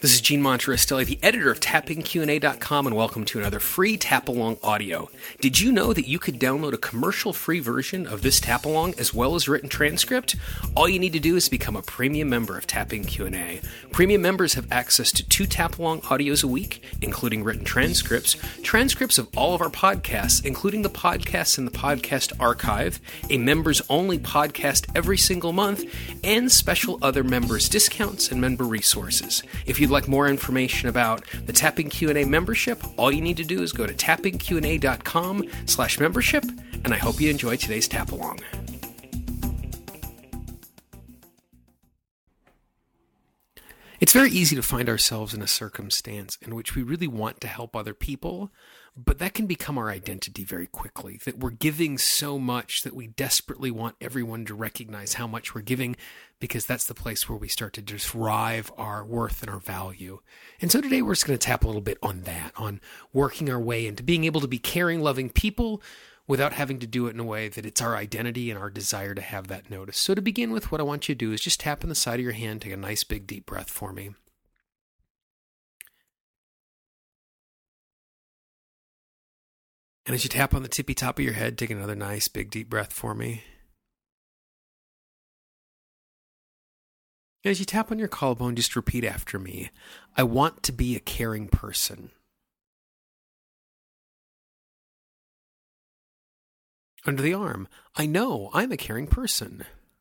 This is Gene Monterestelli, the editor of TappingQA.com, and welcome to another free Tap-Along audio. Did you know that you could download a commercial-free version of this Tap-Along as well as written transcript? All you need to do is become a premium member of Tapping Q&A. Premium members have access to 2 Tap-Along audios a week, including written transcripts of all of our podcasts, including the podcasts in the podcast archive, a members-only podcast every single month, and special other members' discounts and member resources. If you'd like more information about the Tapping Q&A membership, all you need to do is go to tappingqa.com/membership, and I hope you enjoy today's Tap-Along. It's very easy to find ourselves in a circumstance in which we really want to help other people, but that can become our identity very quickly, that we're giving so much that we desperately want everyone to recognize how much we're giving, because that's the place where we start to derive our worth and our value. And so today we're just going to tap a little bit on that, on working our way into being able to be caring, loving people without having to do it in a way that it's our identity and our desire to have that notice. So to begin with, what I want you to do is just tap on the side of your hand, take a nice big deep breath for me. And as you tap on the tippy top of your head, take another nice big deep breath for me. And as you tap on your collarbone, just repeat after me. I want to be a caring person. Under the arm, I know I'm a caring person.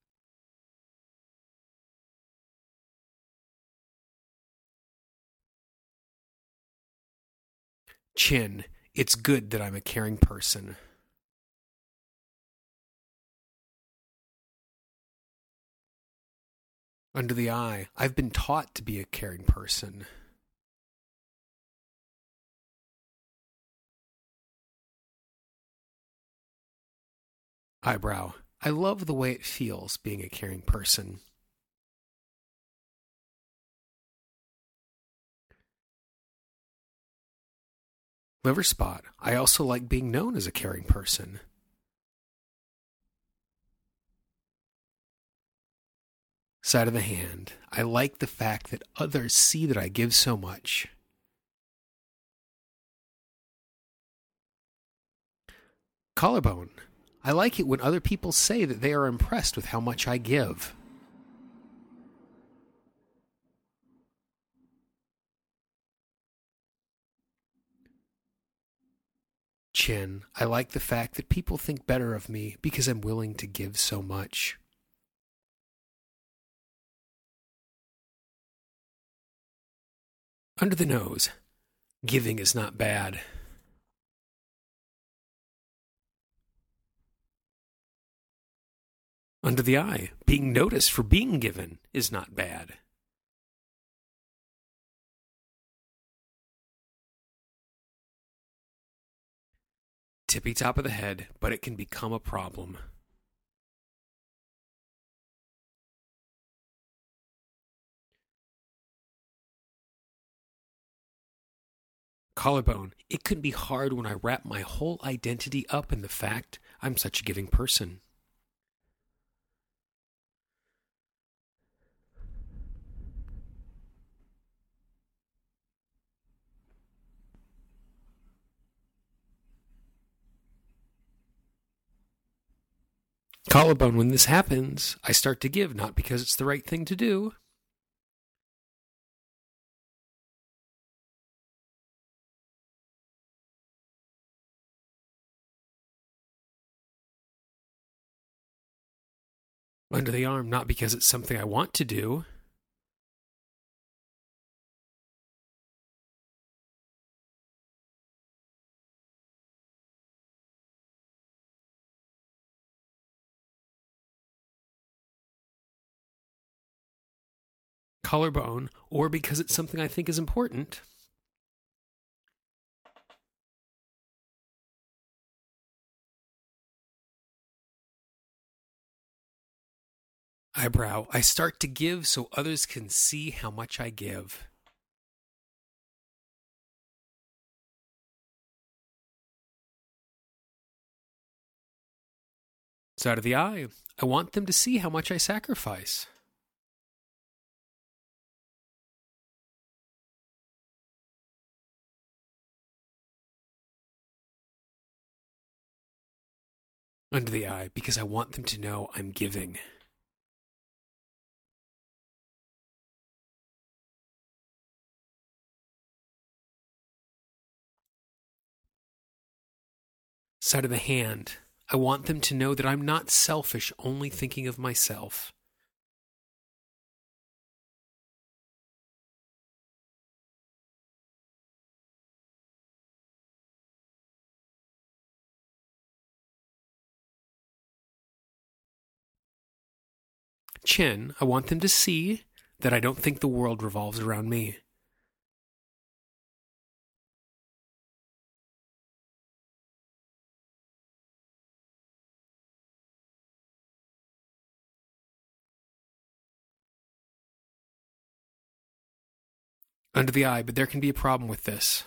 Chin, it's good that I'm a caring person. Under the eye, I've been taught to be a caring person. Eyebrow, I love the way it feels being a caring person. Liver spot, I also like being known as a caring person. Side of the hand, I like the fact that others see that I give so much. Collarbone, I like it when other people say that they are impressed with how much I give. Chin, I like the fact that people think better of me because I'm willing to give so much. Under the nose, giving is not bad. Under the eye, being noticed for being given is not bad. Tippy top of the head, but it can become a problem. Collarbone, it can be hard when I wrap my whole identity up in the fact I'm such a giving person. Collarbone, when this happens, I start to give, not because it's the right thing to do. Under the arm, not because it's something I want to do. Collarbone, or because it's something I think is important. Eyebrow, I start to give so others can see how much I give. Side of the eye, I want them to see how much I sacrifice. Under the eye, because I want them to know I'm giving. Side of the hand, I want them to know that I'm not selfish, only thinking of myself. Chin, I want them to see that I don't think the world revolves around me. Under the eye, but there can be a problem with this.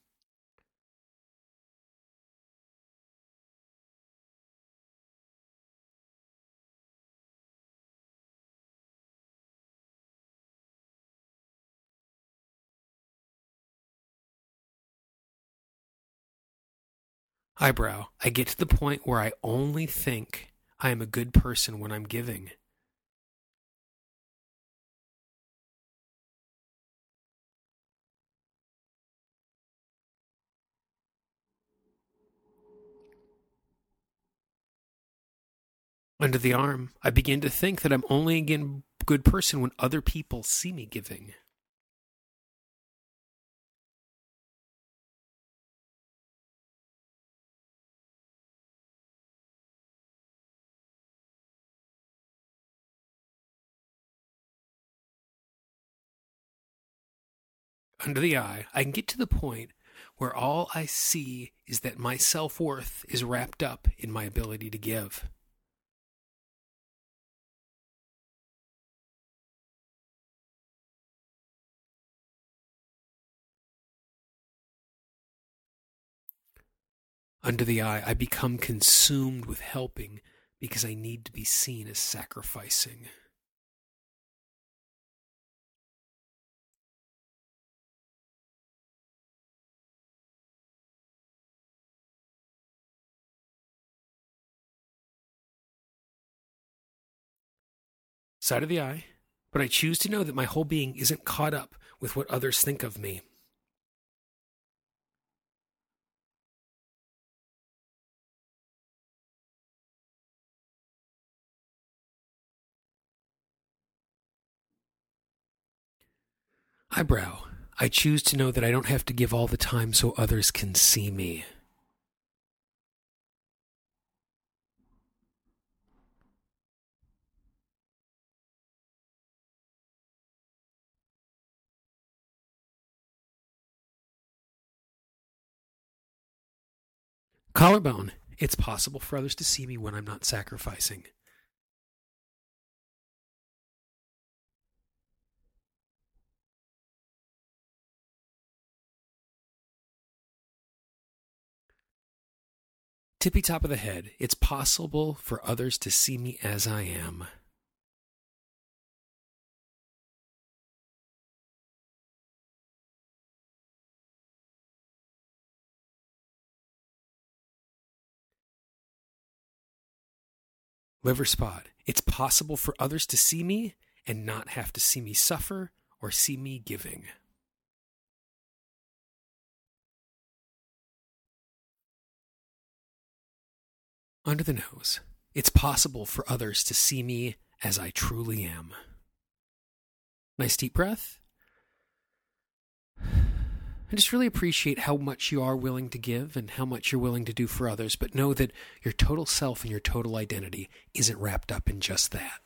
Eyebrow, I get to the point where I only think I am a good person when I'm giving. Under the arm, I begin to think that I'm only a good person when other people see me giving. Under the eye, I can get to the point where all I see is that my self-worth is wrapped up in my ability to give. Under the eye, I become consumed with helping because I need to be seen as sacrificing. Side of the eye, but I choose to know that my whole being isn't caught up with what others think of me. Eyebrow, I choose to know that I don't have to give all the time so others can see me. Collarbone, it's possible for others to see me when I'm not sacrificing. Tippy top of the head, it's possible for others to see me as I am. Liver spot, it's possible for others to see me and not have to see me suffer or see me giving. Under the nose, it's possible for others to see me as I truly am. Nice deep breath. I just really appreciate how much you are willing to give and how much you're willing to do for others, but know that your total self and your total identity isn't wrapped up in just that.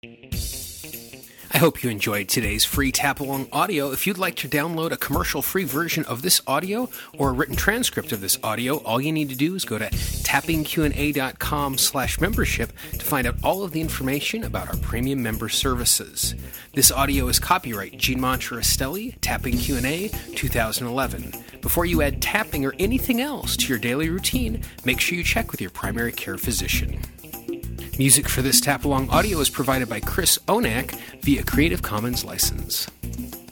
I hope you enjoyed today's free tap-along audio. If you'd like to download a commercial-free version of this audio or a written transcript of this audio, all you need to do is go to tappingqna.com/membership to find out all of the information about our premium member services. This audio is copyright Gene Montrastelli, Tapping Q&A 2011. Before you add tapping or anything else to your daily routine, make sure you check with your primary care physician. Music for this tap-along audio is provided by Chris Onak via Creative Commons license.